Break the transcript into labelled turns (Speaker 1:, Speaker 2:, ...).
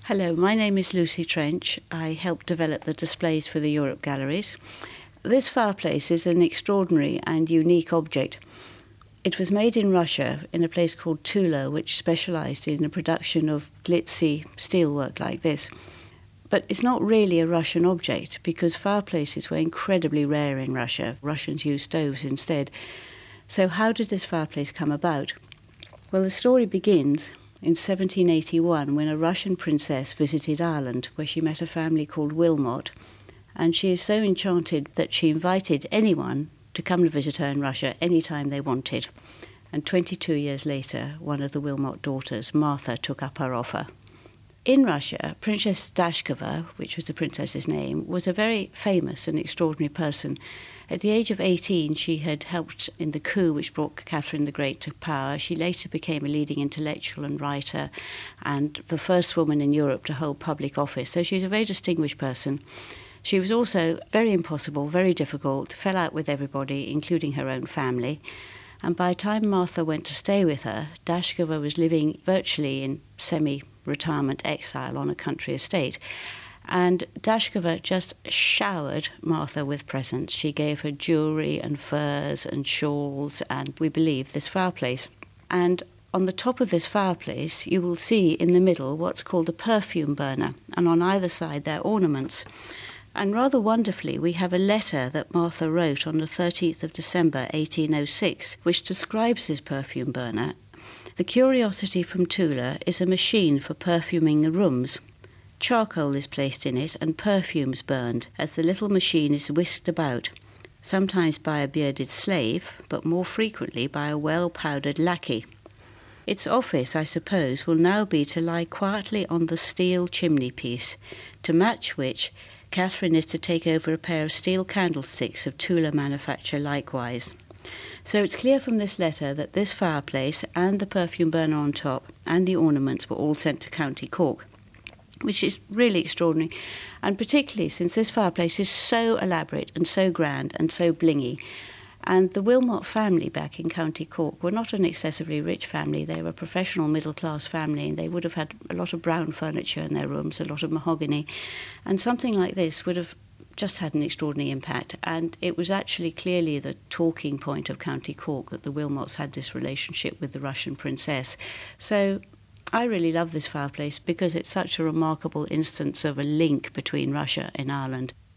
Speaker 1: Hello, my name is Lucy Trench. I helped develop the displays for the Europe Galleries. This fireplace is an extraordinary and unique object. It was made in Russia in a place called Tula, which specialised in the production of glitzy steelwork like this. But it's not really a Russian object because fireplaces were incredibly rare in Russia. Russians used stoves instead. So how did this fireplace come about? Well, the story begins in 1781 when a Russian princess visited Ireland, where she met a family called Wilmot, and she is so enchanted that she invited anyone to come and visit her in Russia anytime they wanted. And 22 years later, one of the Wilmot daughters, Martha, took up her offer. In Russia, Princess Dashkova, which was the princess's name, was a very famous and extraordinary person. At the age of 18, she had helped in the coup which brought Catherine the Great to power. She later became a leading intellectual and writer and the first woman in Europe to hold public office. So she's a very distinguished person. She was also very impossible, very difficult, fell out with everybody, including her own family. And by the time Martha went to stay with her, Dashkova was living virtually in semi-retirement exile on a country estate. And Dashkova just showered Martha with presents. She gave her jewellery and furs and shawls and, we believe, this fireplace. And on the top of this fireplace, you will see in the middle what's called a perfume burner. And on either side, there are ornaments. And rather wonderfully, we have a letter that Martha wrote on the 13th of December 1806, which describes this perfume burner. The curiosity from Tula is a machine for perfuming the rooms. Charcoal is placed in it and perfumes burned as the little machine is whisked about, sometimes by a bearded slave, but more frequently by a well-powdered lackey. Its office, I suppose, will now be to lie quietly on the steel chimney-piece, to match which Catherine is to take over a pair of steel candlesticks of Tula manufacture likewise. So it's clear from this letter that this fireplace and the perfume burner on top and the ornaments were all sent to County Cork, which is really extraordinary, and particularly since this fireplace is so elaborate and so grand and so blingy. And the Wilmot family back in County Cork were not an excessively rich family. They were a professional middle-class family, and they would have had a lot of brown furniture in their rooms, a lot of mahogany. And something like this would have just had an extraordinary impact. And it was actually clearly the talking point of County Cork that the Wilmots had this relationship with the Russian princess. So I really love this fireplace because it's such a remarkable instance of a link between Russia and Ireland.